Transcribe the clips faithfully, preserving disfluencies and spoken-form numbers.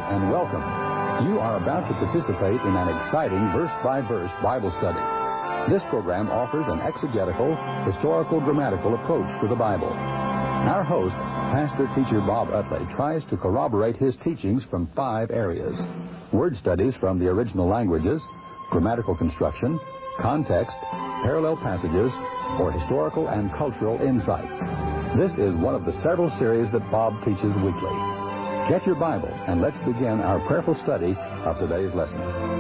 and welcome. You are about to participate in an exciting verse-by-verse Bible study. This program offers an exegetical, historical, grammatical approach to the Bible. Our host, Pastor-Teacher Bob Utley, tries to corroborate his teachings from five areas: word studies from the original languages, grammatical construction, context, parallel passages, or historical and cultural insights. This is one of the several series that Bob teaches weekly. Get your Bible and let's begin our prayerful study of today's lesson.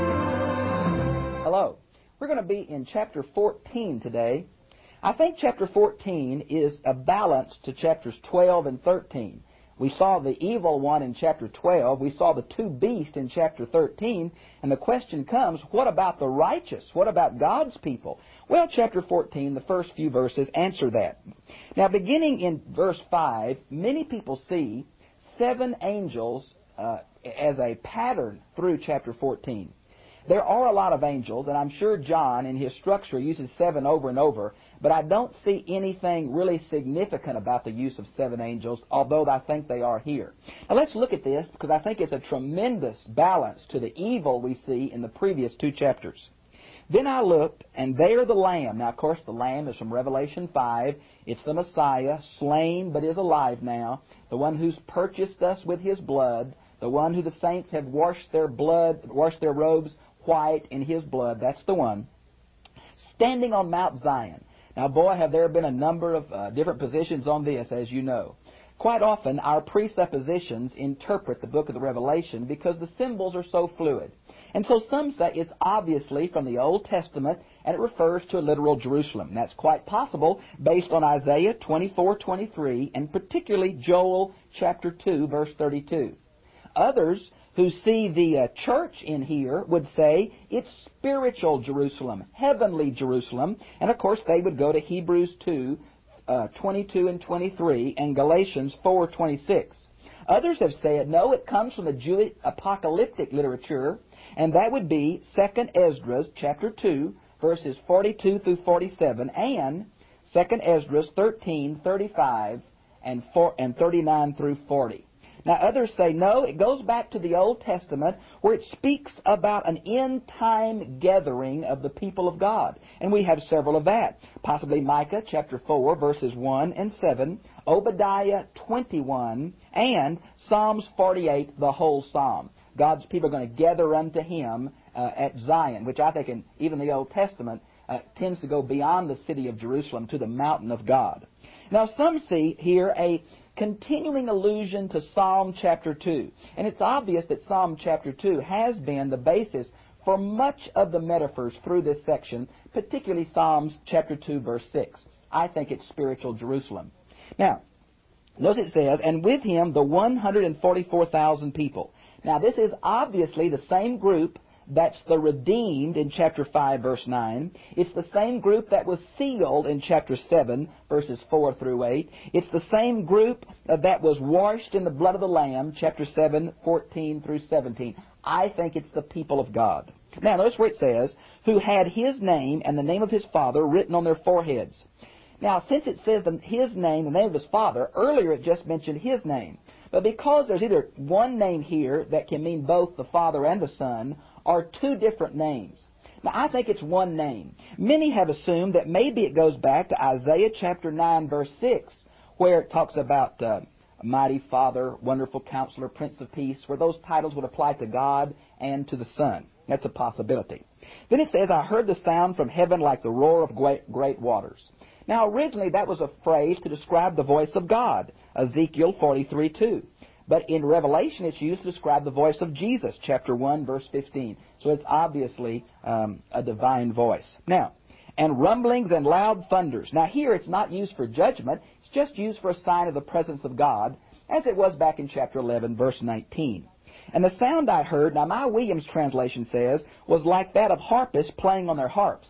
Hello. We're going to be in chapter fourteen today. I think chapter fourteen is a balance to chapters twelve and thirteen. We saw the evil one in chapter twelve. We saw the two beasts in chapter thirteen. And the question comes, what about the righteous? What about God's people? Well, chapter fourteen, the first few verses, answer that. Now, beginning in verse five, many people see seven angels uh, as a pattern through chapter fourteen. There are a lot of angels, and I'm sure John, in his structure, uses seven over and over, but I don't see anything really significant about the use of seven angels, although I think they are here. Now let's look at this, because I think it's a tremendous balance to the evil we see in the previous two chapters. Then I looked, and there the Lamb. Now, of course, the Lamb is from Revelation five. It's the Messiah, slain but is alive now, the one who's purchased us with his blood, the one who the saints have washed their blood, washed their robes white in his blood. That's the one. Standing on Mount Zion. Now, boy, have there been a number of uh, different positions on this, as you know. Quite often, our presuppositions interpret the book of the Revelation because the symbols are so fluid. And so some say it's obviously from the Old Testament, and it refers to a literal Jerusalem. And that's quite possible based on Isaiah twenty-four twenty-three, and particularly Joel chapter two, verse thirty-two. Others who see the uh, church in here would say it's spiritual Jerusalem, heavenly Jerusalem. And of course, they would go to Hebrews two, uh, twenty-two and twenty-three, and Galatians four twenty-six. Others have said, no, it comes from the Jewish apocalyptic literature, and that would be Second Esdras chapter two, verses forty-two through forty-seven, and Second Esdras thirteen thirty-five and thirty-nine through forty. Now, others say, no, it goes back to the Old Testament where it speaks about an end-time gathering of the people of God. And we have several of that. Possibly Micah chapter four, verses one and seven, Obadiah twenty-one, and Psalms forty-eight, the whole psalm. God's people are going to gather unto him uh, at Zion, which I think in even the Old Testament uh, tends to go beyond the city of Jerusalem to the mountain of God. Now, some see here a continuing allusion to Psalm chapter two. And it's obvious that Psalm chapter two has been the basis for much of the metaphors through this section, particularly Psalms chapter two, verse six. I think it's spiritual Jerusalem. Now, notice it says, and with him the one hundred forty-four thousand people. Now, this is obviously the same group that's the redeemed in chapter five, verse nine. It's the same group that was sealed in chapter seven, verses four through eight. It's the same group uh, that was washed in the blood of the Lamb, chapter seven, fourteen through seventeen. I think it's the people of God. Now, notice where it says, who had his name and the name of his Father written on their foreheads. Now, since it says the, his name, the name of his Father, earlier it just mentioned his name. But because there's either one name here that can mean both the Father and the Son, or two different names. Now, I think it's one name. Many have assumed that maybe it goes back to Isaiah chapter nine, verse six, where it talks about uh, Mighty Father, Wonderful Counselor, Prince of Peace, where those titles would apply to God and to the Son. That's a possibility. Then it says, I heard the sound from heaven like the roar of great, great waters. Now, originally that was a phrase to describe the voice of God, Ezekiel forty-three two. But in Revelation, it's used to describe the voice of Jesus, chapter one, verse fifteen. So it's obviously um, a divine voice. Now, and rumblings and loud thunders. Now here it's not used for judgment. It's just used for a sign of the presence of God, as it was back in chapter eleven, verse nineteen. And the sound I heard, now my Williams translation says, was like that of harpists playing on their harps.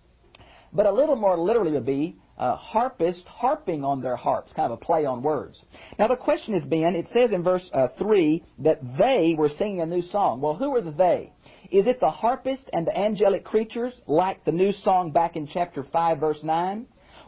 But a little more literally would be uh, harpists harping on their harps, kind of a play on words. Now the question has been, it says in verse uh, three that they were singing a new song. Well, who are the they? Is it the harpists and the angelic creatures, like the new song back in chapter five, verse nine?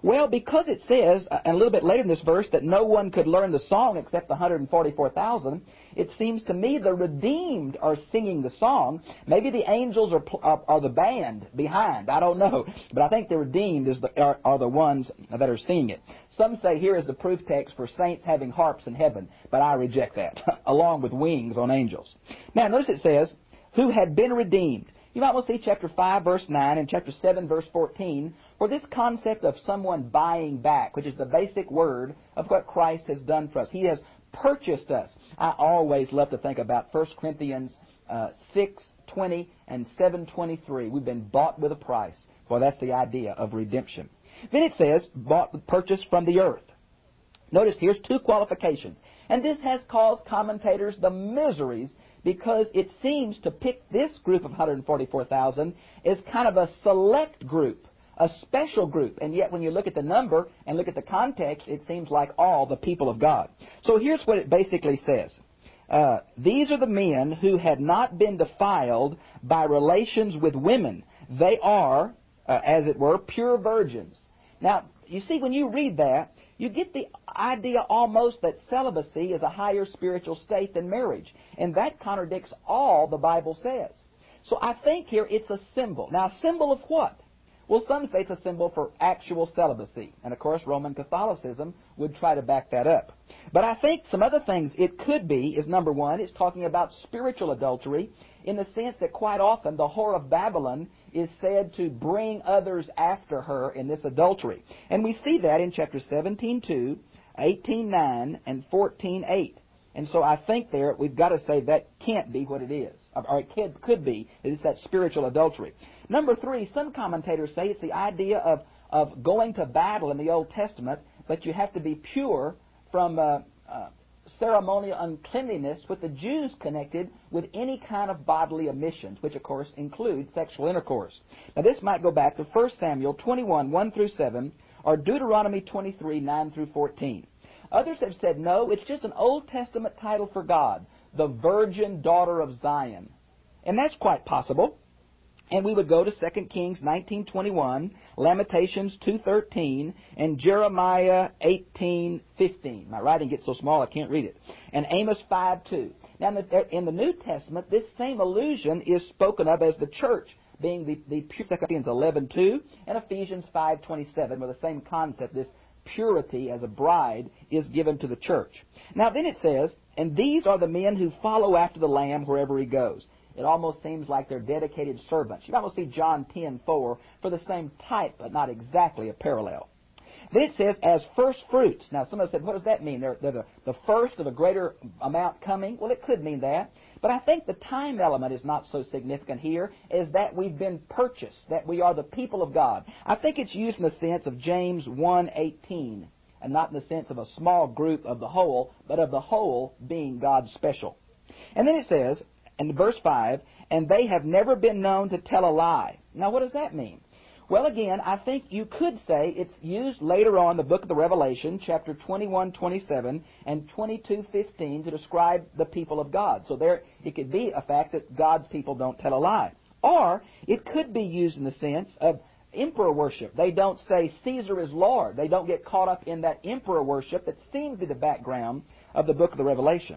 Well, because it says, uh, and a little bit later in this verse, that no one could learn the song except the one hundred forty-four thousand, it seems to me the redeemed are singing the song. Maybe the angels are, are, are the band behind. I don't know. But I think the redeemed is the, are, are the ones that are singing it. Some say here is the proof text for saints having harps in heaven, but I reject that, along with wings on angels. Now, notice it says, who had been redeemed. You might want to see chapter five, verse nine, and chapter seven, verse fourteen, where this concept of someone buying back, which is the basic word of what Christ has done for us. He has purchased us. I always love to think about First Corinthians uh, six twenty and seven twenty-three. We've been bought with a price. Well, that's the idea of redemption. Then it says, bought, purchased from the earth. Notice here's two qualifications. And this has caused commentators the miseries because it seems to pick this group of one hundred forty-four thousand as kind of a select group, a special group. And yet when you look at the number and look at the context, it seems like all the people of God. So here's what it basically says. Uh, these are the men who had not been defiled by relations with women. They are, uh, as it were, pure virgins. Now, you see, when you read that, you get the idea almost that celibacy is a higher spiritual state than marriage. And that contradicts all the Bible says. So I think here it's a symbol. Now, a symbol of what? Well, some say it's a symbol for actual celibacy. And, of course, Roman Catholicism would try to back that up. But I think some other things it could be is, number one, it's talking about spiritual adultery in the sense that quite often the whore of Babylon is said to bring others after her in this adultery. And we see that in chapter seventeen two, eighteen nine, and fourteen eight. And so I think there we've got to say that can't be what it is. Or it could, could be. It's that spiritual adultery. Number three, some commentators say it's the idea of, of going to battle in the Old Testament, but you have to be pure from uh, uh, ceremonial uncleanliness, with the Jews connected with any kind of bodily emissions, which of course include sexual intercourse. Now this might go back to First Samuel twenty-one, one through seven, or Deuteronomy twenty-three, nine through fourteen. Others have said, no, it's just an Old Testament title for God, the Virgin Daughter of Zion. And that's quite possible. And we would go to Second Kings nineteen twenty-one, Lamentations two thirteen, and Jeremiah eighteen fifteen. My writing gets so small I can't read it. And Amos five two. Now, in the, in the New Testament, this same allusion is spoken of as the church, being the, the pure Second Corinthians eleven two and Ephesians five twenty-seven, with the same concept, this purity as a bride is given to the church. Now, then it says, and these are the men who follow after the Lamb wherever he goes. It almost seems like they're dedicated servants. You almost see John ten four for the same type, but not exactly a parallel. Then it says, as first fruits. Now, somebody said, what does that mean? They're, they're the, the first of a greater amount coming? Well, it could mean that. But I think the time element is not so significant here, as that we've been purchased, that we are the people of God. I think it's used in the sense of James one eighteen, and not in the sense of a small group of the whole, but of the whole being God's special. And then it says, in verse five, and they have never been known to tell a lie. Now, what does that mean? Well, again, I think you could say it's used later on in the book of the Revelation, chapter twenty-one twenty-seven and twenty-two fifteen, to describe the people of God. So there, it could be a fact that God's people don't tell a lie. Or it could be used in the sense of emperor worship. They don't say Caesar is Lord. They don't get caught up in that emperor worship that seems to be the background of the book of the Revelation.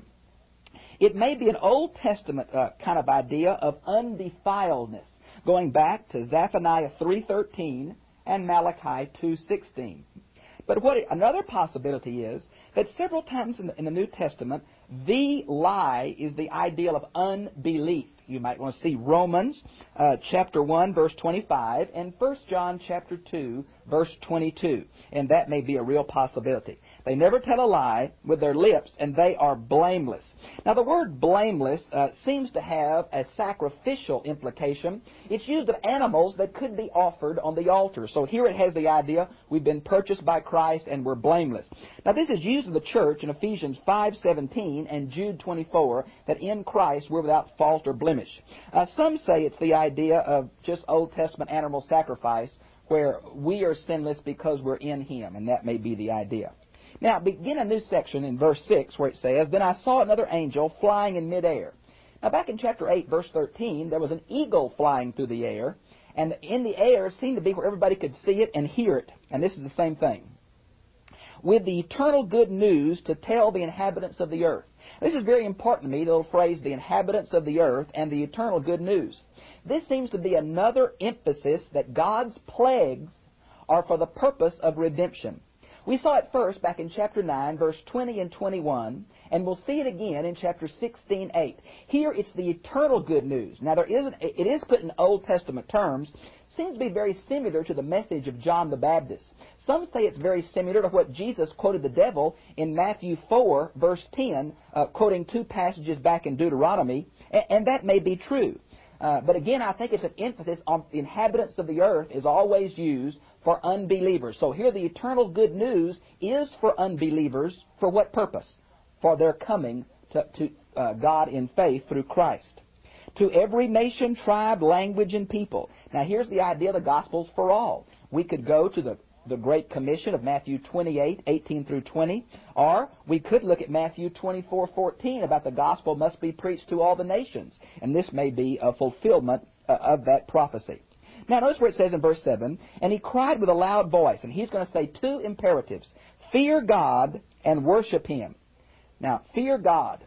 It may be an Old Testament uh, kind of idea of undefiledness, going back to Zephaniah three thirteen and Malachi two sixteen. But what it, another possibility is that several times in the, in the New Testament, the lie is the ideal of unbelief. You might want to see Romans uh, chapter one, verse twenty-five, and First John chapter two, verse twenty-two. And that may be a real possibility. They never tell a lie with their lips, and they are blameless. Now, the word blameless uh, seems to have a sacrificial implication. It's used of animals that could be offered on the altar. So here it has the idea we've been purchased by Christ and we're blameless. Now, this is used in the church in Ephesians five seventeen and Jude twenty-four, that in Christ we're without fault or blemish. Uh, some say it's the idea of just Old Testament animal sacrifice, where we are sinless because we're in Him, and that may be the idea. Now, begin a new section in verse six where it says, then I saw another angel flying in midair. Now, back in chapter eight, verse thirteen, there was an eagle flying through the air, And in the air seemed to be where everybody could see it and hear it. And this is the same thing. With the eternal good news to tell the inhabitants of the earth. This is very important to me, the little phrase, the inhabitants of the earth and the eternal good news. This seems to be another emphasis that God's plagues are for the purpose of redemption. We saw it first back in chapter nine, verse twenty and twenty-one, and we'll see it again in chapter sixteen, eight. Here it's the eternal good news. Now there is, it is put in Old Testament terms, seems to be very similar to the message of John the Baptist. Some say it's very similar to what Jesus quoted the devil in Matthew four, verse ten, uh, quoting two passages back in Deuteronomy, and, and that may be true. Uh, but again, I think it's an emphasis on the inhabitants of the earth is always used for unbelievers. So here the eternal good news is for unbelievers. For what purpose? For their coming to, to uh, God in faith through Christ. To every nation, tribe, language, and people. Now here's the idea the gospel's for all. We could go to the the Great Commission of Matthew twenty-eight, eighteen through twenty, or we could look at Matthew twenty-four, fourteen about the gospel must be preached to all the nations, and this may be a fulfillment uh, of that prophecy. Now notice where it says in verse seven, and he cried with a loud voice, and he's going to say two imperatives, fear God and worship Him. Now, fear God.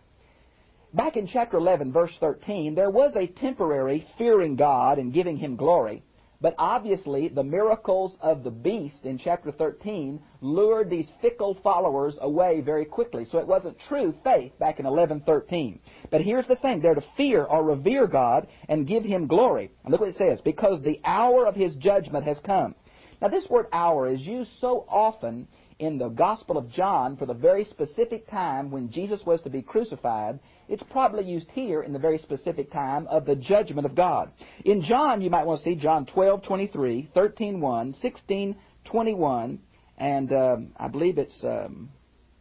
Back in chapter eleven, verse thirteen, there was a temporary fearing God and giving Him glory. But obviously, the miracles of the beast in chapter thirteen lured these fickle followers away very quickly. So it wasn't true faith back in eleven thirteen. But here's the thing. They're to fear or revere God and give Him glory. And look what it says. Because the hour of His judgment has come. Now this word hour is used so often in the Gospel of John for the very specific time when Jesus was to be crucified. It's probably used here in the very specific time of the judgment of God. In John, you might want to see John twelve twenty-three, thirteen one, sixteen twenty-one, and um, I believe it's um,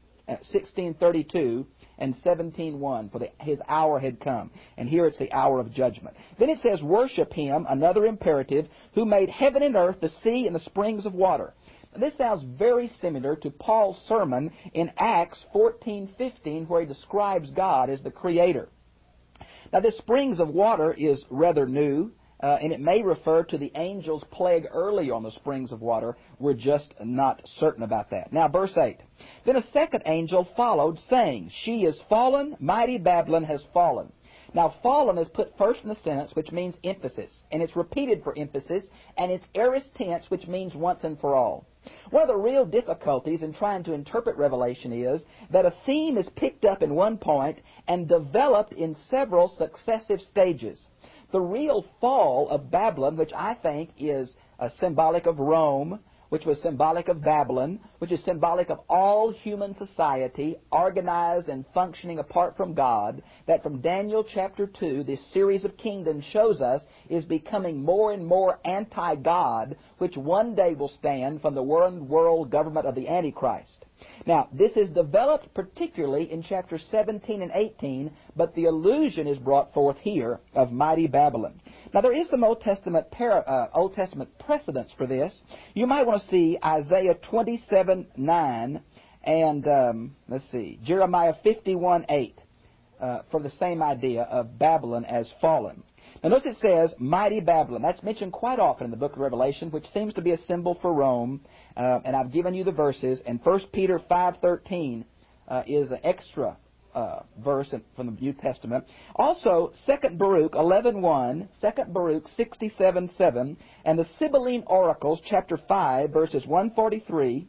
sixteen thirty-two and seventeen one, for the, His hour had come. And here it's the hour of judgment. Then it says, worship Him, another imperative, who made heaven and earth, the sea, and the springs of water. This sounds very similar to Paul's sermon in Acts fourteen fifteen, where he describes God as the Creator. Now, this springs of water is rather new, uh, and it may refer to the angel's plague earlier on the springs of water. We're just not certain about that. Now, verse eight. Then a second angel followed, saying, she is fallen, mighty Babylon has fallen. Now, fallen is put first in the sentence, which means emphasis, and it's repeated for emphasis, and it's aorist tense, which means once and for all. One of the real difficulties in trying to interpret Revelation is that a theme is picked up in one point and developed in several successive stages. The real fall of Babylon, which I think is uh, symbolic of Rome, which was symbolic of Babylon, which is symbolic of all human society, organized and functioning apart from God, that from Daniel chapter two, this series of kingdoms shows us is becoming more and more anti-God, which one day will stand from the one world government of the Antichrist. Now, this is developed particularly in chapters seventeen and eighteen, but the allusion is brought forth here of mighty Babylon. Now, there is some Old Testament para, uh, Old Testament precedents for this. You might want to see Isaiah twenty-seven nine and, um, let's see, Jeremiah fifty-one eight uh, for the same idea of Babylon as fallen. Now, notice it says, mighty Babylon. That's mentioned quite often in the book of Revelation, which seems to be a symbol for Rome. Uh, and I've given you the verses. And First Peter five thirteen uh, is an extra uh, verse from the New Testament. Also, Second Baruch eleven one, Second Baruch sixty-seven seven, and the Sibylline Oracles, chapter five, verses one forty-three,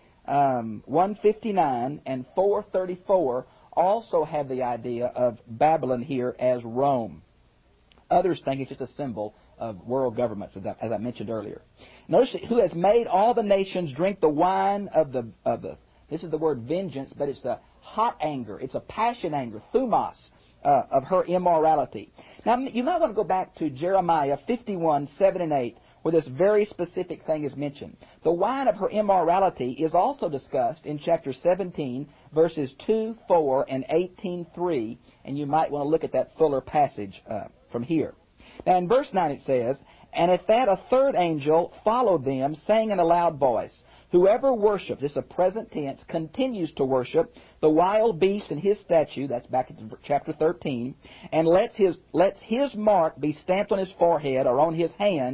um, one fifty-nine, and four thirty-four also have the idea of Babylon here as Rome. Others think it's just a symbol of world governments, as I, as I mentioned earlier. Notice who has made all the nations drink the wine of the, of the, this is the word vengeance, but it's a hot anger. It's a passion anger, thumos, uh, of her immorality. Now, you might want to go back to Jeremiah fifty-one seven and eight, where this very specific thing is mentioned. The wine of her immorality is also discussed in chapter seventeen, verses two, four, and eighteen three, and you might want to look at that fuller passage uh, from here. Now, in verse nine it says, and at that a third angel followed them, saying in a loud voice, whoever worships, this is a present tense, continues to worship the wild beast and his statue, that's back in chapter thirteen, and lets his, lets his mark be stamped on his forehead or on his hand,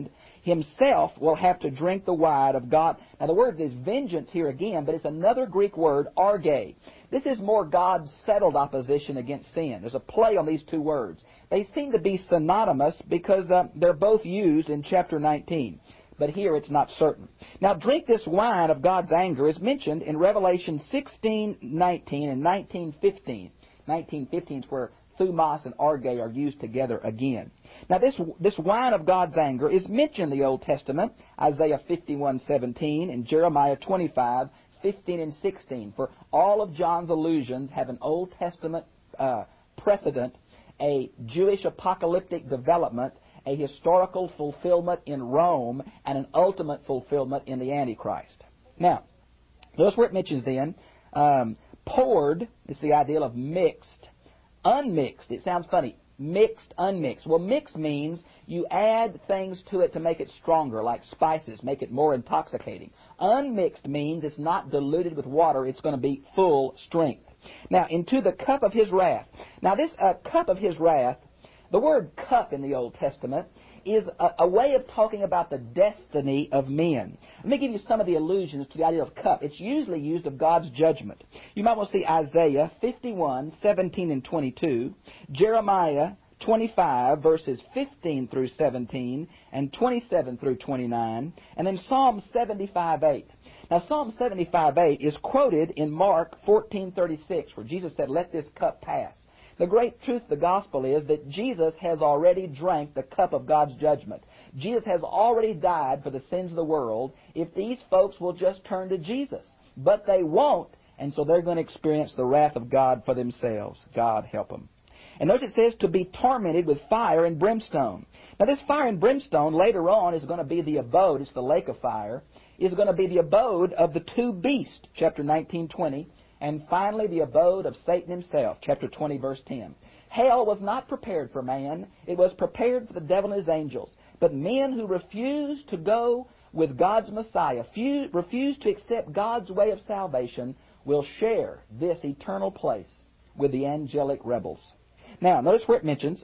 himself will have to drink the wine of God. Now the word is vengeance here again, but it's another Greek word, arge. This is more God's settled opposition against sin. There's a play on these two words. They seem to be synonymous because uh, they're both used in chapter nineteen. But here it's not certain. Now, drink this wine of God's anger is mentioned in Revelation sixteen nineteen and nineteen fifteen. nineteen fifteen is where thumos and arge are used together again. Now, this this wine of God's anger is mentioned in the Old Testament, Isaiah fifty-one seventeen and Jeremiah twenty-five fifteen and sixteen. For all of John's allusions have an Old Testament uh, precedent, a Jewish apocalyptic development, a historical fulfillment in Rome, and an ultimate fulfillment in the Antichrist. Now, notice where it mentions then, um, poured is the ideal of mixed, unmixed. It sounds funny. Mixed, unmixed. Well, mixed means you add things to it to make it stronger, like spices, make it more intoxicating. Unmixed means it's not diluted with water. It's going to be full strength. Now, into the cup of his wrath. Now, this uh, cup of his wrath, the word cup in the Old Testament is a, a way of talking about the destiny of men. Let me give you some of the allusions to the idea of cup. It's usually used of God's judgment. You might want to see Isaiah fifty-one seventeen and twenty-two, Jeremiah twenty-five, verses fifteen through seventeen, and twenty-seven through twenty-nine, and then Psalm seventy-five eight. Now, Psalm seventy-five eight is quoted in Mark fourteen thirty-six, where Jesus said, "Let this cup pass." The great truth of the gospel is that Jesus has already drank the cup of God's judgment. Jesus has already died for the sins of the world if these folks will just turn to Jesus. But they won't, and so they're going to experience the wrath of God for themselves. God help them. And notice it says to be tormented with fire and brimstone. Now this fire and brimstone later on is going to be the abode, it's the lake of fire, is going to be the abode of the two beasts, chapter nineteen twenty. And finally, the abode of Satan himself, chapter twenty, verse ten. Hell was not prepared for man. It was prepared for the devil and his angels. But men who refuse to go with God's Messiah, refuse to accept God's way of salvation, will share this eternal place with the angelic rebels. Now, notice where it mentions,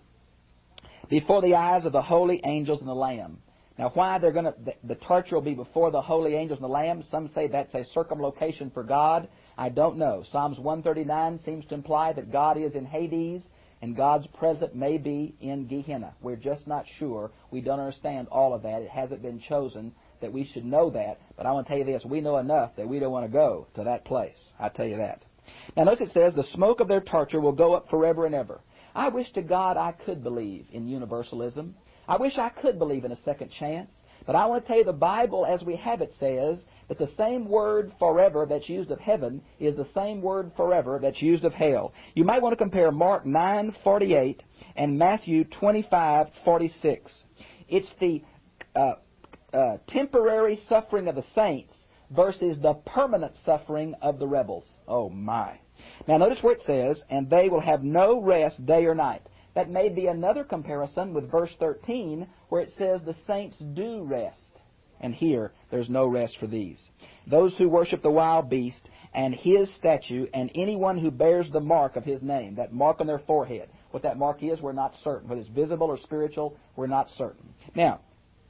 before the eyes of the holy angels and the Lamb. Now, why they're going to, the, the torture will be before the holy angels and the Lamb. Some say that's a circumlocation for God. I don't know. Psalms one thirty-nine seems to imply that God is in Hades and God's presence may be in Gehenna. We're just not sure. We don't understand all of that. It hasn't been chosen that we should know that. But I want to tell you this. We know enough that we don't want to go to that place. I tell you that. Now, notice it says, the smoke of their torture will go up forever and ever. I wish to God I could believe in universalism. I wish I could believe in a second chance. But I want to tell you the Bible as we have it says that the same word forever that's used of heaven is the same word forever that's used of hell. You might want to compare Mark nine forty-eight and Matthew twenty-five forty-six. It's the uh, uh, temporary suffering of the saints versus the permanent suffering of the rebels. Oh my. Now notice where it says, and they will have no rest day or night. That may be another comparison with verse thirteen where it says the saints do rest. And here, there's no rest for these. Those who worship the wild beast and his statue and anyone who bears the mark of his name, that mark on their forehead. What that mark is, we're not certain. Whether it's visible or spiritual, we're not certain. Now,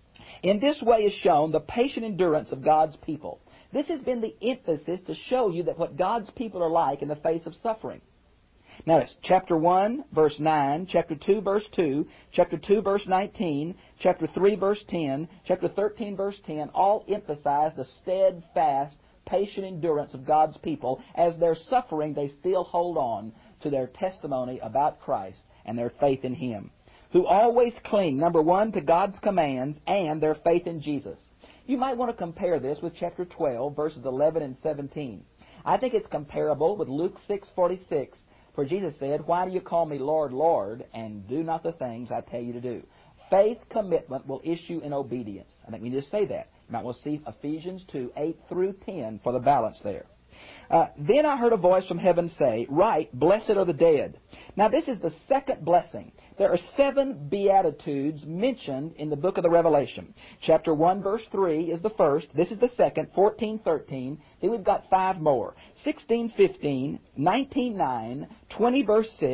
in this way is shown the patient endurance of God's people. This has been the emphasis to show you that what God's people are like in the face of suffering. Notice, chapter one, verse nine, chapter two, verse two, chapter two, verse nineteen, chapter three, verse ten, chapter thirteen, verse ten, all emphasize the steadfast, patient endurance of God's people. As they're suffering, they still hold on to their testimony about Christ and their faith in Him, who always cling, number one, to God's commands and their faith in Jesus. You might want to compare this with chapter twelve, verses eleven and seventeen. I think it's comparable with Luke six forty-six, for Jesus said, why do you call me Lord, Lord, and do not the things I tell you to do? Faith commitment will issue in obedience. I think we need to say that. You might want to see Ephesians two, eight through ten for the balance there. Uh, then I heard a voice from heaven say, write, blessed are the dead. Now this is the second blessing. There are seven beatitudes mentioned in the book of the Revelation. Chapter one, verse three is the first. This is the second, fourteen, thirteen. Then we've got five more. sixteen, fifteen, nineteen, nine, twenty, verse six,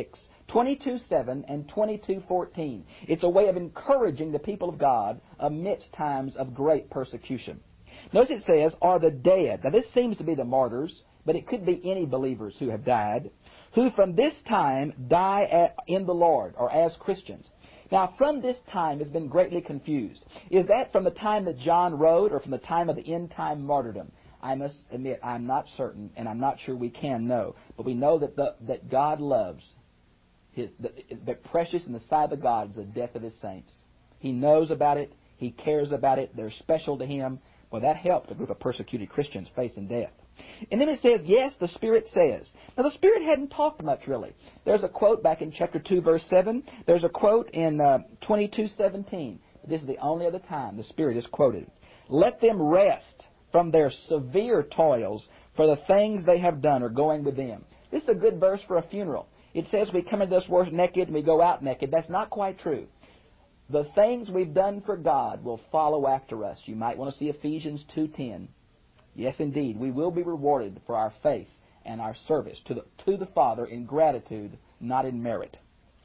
twenty-two seven and twenty-two fourteen. It's a way of encouraging the people of God amidst times of great persecution. Notice it says, are the dead. Now this seems to be the martyrs, but it could be any believers who have died, who from this time die at, in the Lord, or as Christians. Now from this time has been greatly confused. Is that from the time that John wrote, or from the time of the end time martyrdom? I must admit, I'm not certain, and I'm not sure we can know. But we know that the, that God loves, his, that, that precious in the sight of the God is the death of His saints. He knows about it. He cares about it. They're special to Him. Well, that helped a group of persecuted Christians facing death. And then it says, yes, the Spirit says. Now, the Spirit hadn't talked much, really. There's a quote back in chapter two, verse seven. There's a quote in uh, twenty-two seventeen. This is the only other time the Spirit is quoted. Let them rest from their severe toils, for the things they have done are going with them. This is a good verse for a funeral. It says we come into this world naked and we go out naked. That's not quite true. The things we've done for God will follow after us. You might want to see Ephesians two ten. Yes, indeed, we will be rewarded for our faith and our service to the, to the Father in gratitude, not in merit.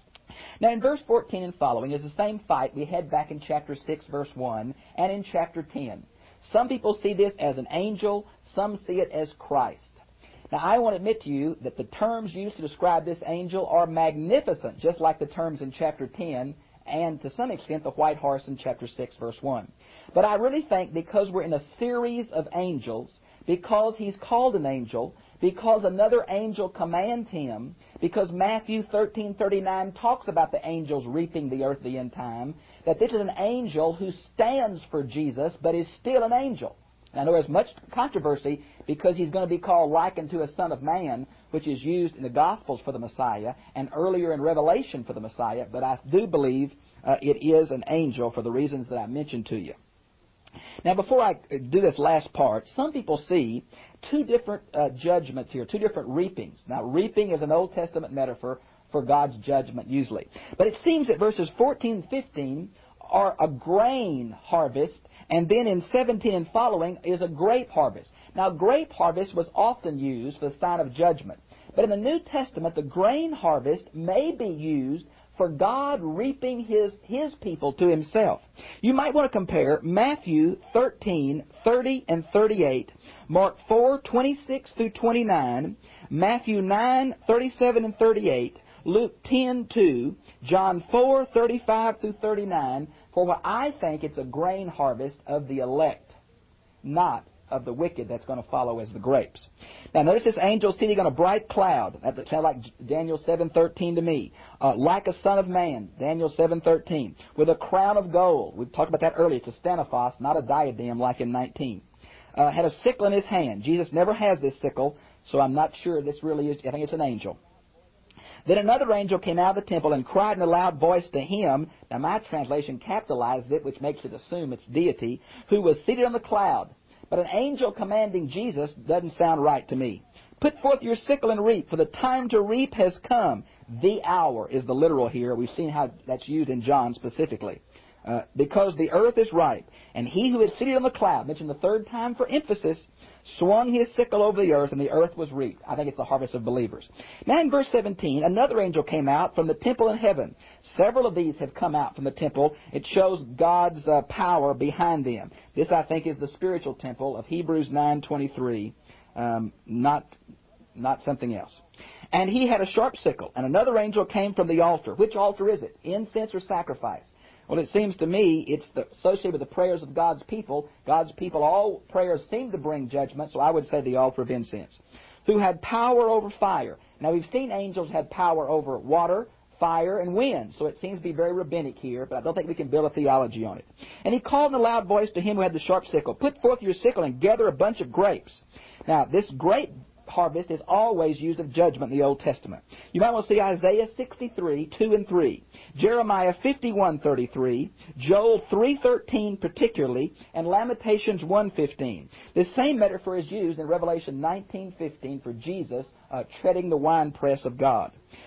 Now, in verse fourteen and following is the same fight we had back in chapter six, verse one, and in chapter ten. Some people see this as an angel. Some see it as Christ. Now, I want to admit to you that the terms used to describe this angel are magnificent, just like the terms in chapter ten, and to some extent the white horse in chapter six, verse one. But I really think because we're in a series of angels, because he's called an angel, because another angel commands him, because Matthew thirteen thirty-nine talks about the angels reaping the earth at the end time, that this is an angel who stands for Jesus but is still an angel. I know there's much controversy because he's going to be called likened to a son of man, which is used in the Gospels for the Messiah and earlier in Revelation for the Messiah, but I do believe uh, it is an angel for the reasons that I mentioned to you. Now, before I do this last part, some people see two different uh, judgments here, two different reapings. Now, reaping is an Old Testament metaphor for God's judgment usually. But it seems that verses fourteen and fifteen are a grain harvest, and then in seventeen and following is a grape harvest. Now, grape harvest was often used for the sign of judgment. But in the New Testament, the grain harvest may be used for God reaping His, His people to Himself. You might want to compare Matthew thirteen, thirty, and thirty-eight, Mark four, twenty-six through twenty-nine, Matthew nine, thirty-seven and thirty-eight, Luke ten, two, John four, thirty-five through thirty-nine, for what I think it's a grain harvest of the elect, not of the wicked that's going to follow as the grapes. Now notice this angel sitting on a bright cloud. That sounds like Daniel seven thirteen to me. Uh, like a son of man, Daniel seven thirteen. With a crown of gold. We've talked about that earlier. It's a stenophos, not a diadem like in nineteen. Uh, had a sickle in his hand. Jesus never has this sickle, so I'm not sure this really is. I think it's an angel. Then another angel came out of the temple and cried in a loud voice to him. Now my translation capitalizes it, which makes it assume it's deity, who was seated on the cloud. But an angel commanding Jesus doesn't sound right to me. Put forth your sickle and reap, for the time to reap has come. The hour is the literal here. We've seen how that's used in John specifically. Uh, because the earth is ripe. And he who is seated on the cloud, mentioned the third time for emphasis, swung his sickle over the earth, and the earth was reaped. I think it's the harvest of believers. Now in verse seventeen, another angel came out from the temple in heaven. Several of these have come out from the temple. It shows God's uh, power behind them. This, I think, is the spiritual temple of Hebrews nine twenty-three, um, not, not something else. And he had a sharp sickle, and another angel came from the altar. Which altar is it? Incense or sacrifice? Well, it seems to me it's the, associated with the prayers of God's people. God's people, all prayers seem to bring judgment, so I would say the altar of incense. Who had power over fire. Now, we've seen angels have power over water, fire, and wind, so it seems to be very rabbinic here, but I don't think we can build a theology on it. And he called in a loud voice to him who had the sharp sickle, put forth your sickle and gather a bunch of grapes. Now, this grape harvest is always used of judgment in the Old Testament. You might want to see Isaiah sixty-three, two and three, Jeremiah fifty-one thirty-three, Joel three thirteen particularly, and Lamentations one fifteen. This same metaphor is used in Revelation nineteen fifteen for Jesus uh, treading the winepress of God.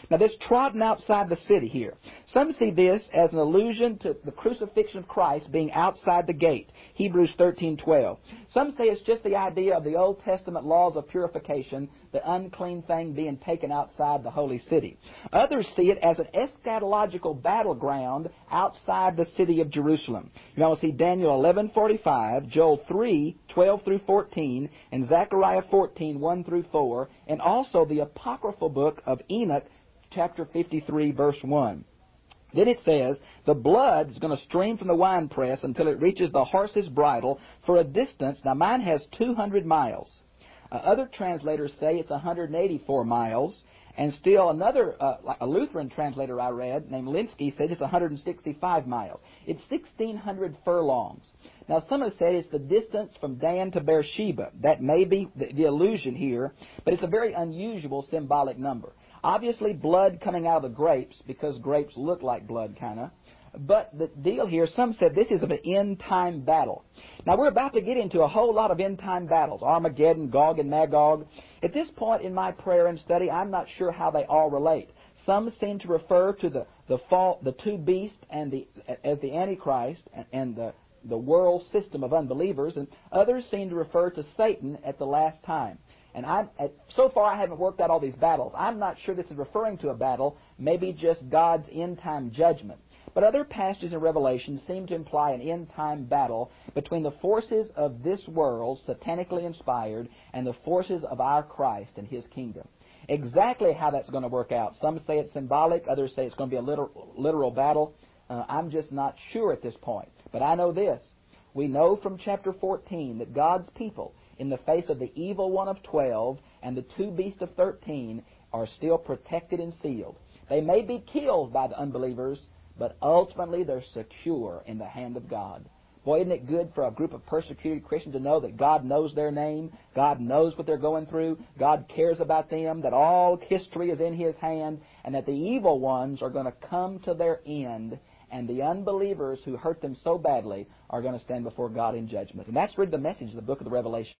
Now, this trodden outside the city here. Some see this as an allusion to the crucifixion of Christ being outside the gate, Hebrews thirteen twelve. Some say it's just the idea of the Old Testament laws of purification, the unclean thing being taken outside the holy city. Others see it as an eschatological battleground outside the city of Jerusalem. You want to see Daniel eleven forty-five, Joel three twelve through fourteen, and Zechariah fourteen one through four, and also the apocryphal book of Enoch, chapter fifty-three, verse one. Then it says, the blood is going to stream from the winepress until it reaches the horse's bridle for a distance. Now, mine has two hundred miles. Uh, other translators say it's one hundred eighty-four miles. And still another, uh, a Lutheran translator I read, named Linsky, said it's one hundred sixty-five miles. It's sixteen hundred furlongs. Now, some have said it's the distance from Dan to Beersheba. That may be the, the allusion here, but it's a very unusual symbolic number. Obviously, blood coming out of the grapes, because grapes look like blood, kind of. But the deal here, some said this is of an end-time battle. Now, we're about to get into a whole lot of end-time battles, Armageddon, Gog and Magog. At this point in my prayer and study, I'm not sure how they all relate. Some seem to refer to the the, fall, the two beasts and the as the Antichrist and the, the world system of unbelievers, and others seem to refer to Satan at the last time. And I'm, at, so far I haven't worked out all these battles. I'm not sure this is referring to a battle, maybe just God's end-time judgment. But other passages in Revelation seem to imply an end-time battle between the forces of this world, satanically inspired, and the forces of our Christ and His kingdom. Exactly how that's going to work out. Some say it's symbolic, others say it's going to be a literal, literal battle. Uh, I'm just not sure at this point. But I know this. We know from chapter fourteen that God's people, in the face of the evil one of twelve and the two beasts of thirteen, are still protected and sealed. They may be killed by the unbelievers, but ultimately they're secure in the hand of God. Boy, isn't it good for a group of persecuted Christians to know that God knows their name, God knows what they're going through, God cares about them, that all history is in His hand, and that the evil ones are going to come to their end, and the unbelievers who hurt them so badly are going to stand before God in judgment. And that's really the message of the book of the Revelation.